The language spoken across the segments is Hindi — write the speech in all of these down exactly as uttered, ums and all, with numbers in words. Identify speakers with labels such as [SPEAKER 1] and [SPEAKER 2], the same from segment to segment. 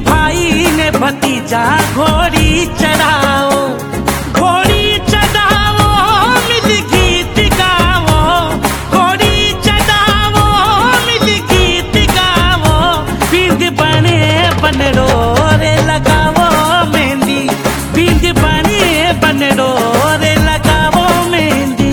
[SPEAKER 1] भाई ने भतीजा घोड़ी चढ़ाओ, घोड़ी चढ़ाओ मिल गीत गाओ, घोड़ी चढ़ाओ मिल गीत गाओ, बिंद बने बनरो रे लगाओ मेहंदी, बिंद बने बनरो रे लगाओ मेहंदी।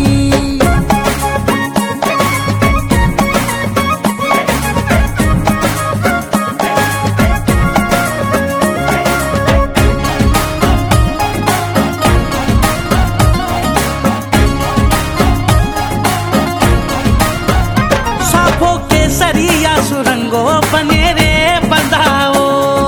[SPEAKER 1] सरिया सुरंगो बने रे बंधाओ,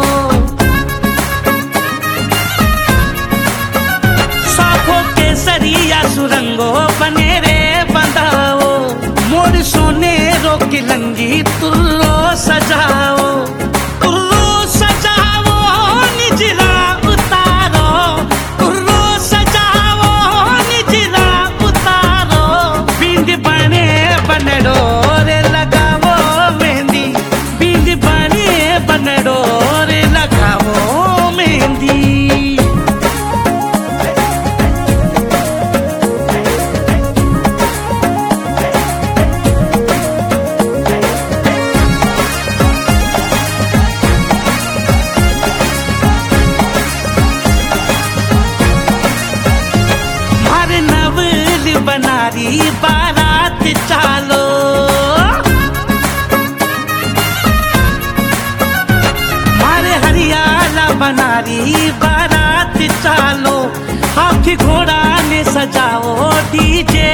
[SPEAKER 1] साफो के सरिया सुरंगो बने रे बंधाओ, मोर सोने रो की लंगी तुल्लो सजाओ, तुल्लो सजाओ निजला उतारो, तुल्लो सजाओ निजला उतारो, बिंद बने बनरो रे लगाओ मेहंदी, बिंद बने बनरो रे लगाओ मेहंदी। मारे नवल बनारी बारात चालो, बनारी बारात चालो, हाथी घोड़ा ने सजाओ डीजे